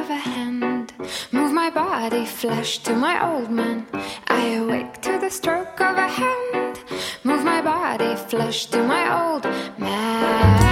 of a hand. Move my body, flesh to my old man. I awake to the stroke of a hand. Move my body, flesh to my old man.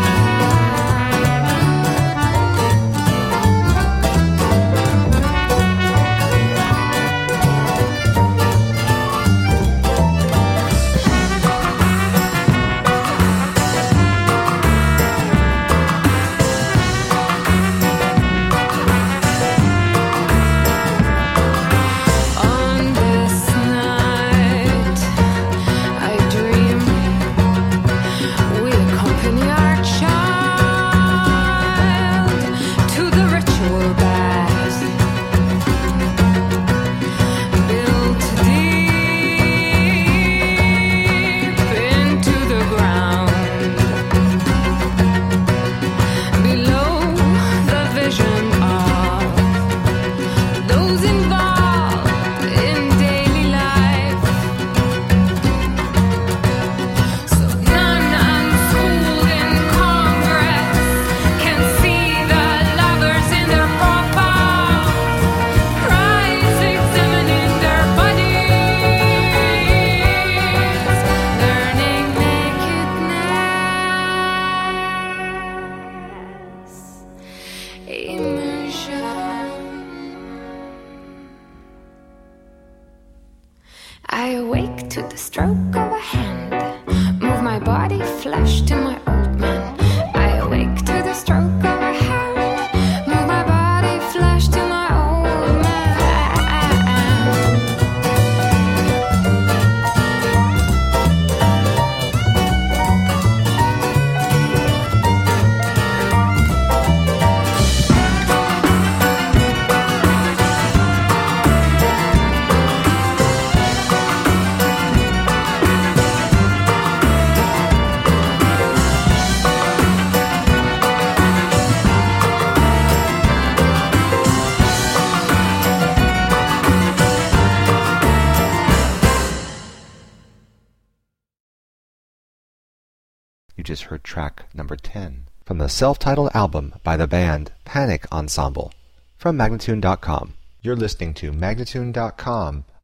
I awake to the stroke of a hand. Move my body, flesh to my old man. I awake to the stroke of a hand. Move my body, flesh to my old man. You just heard track number 10 from the self-titled album by the band Panic Ensemble from Magnatune.com. You're listening to Magnatune.com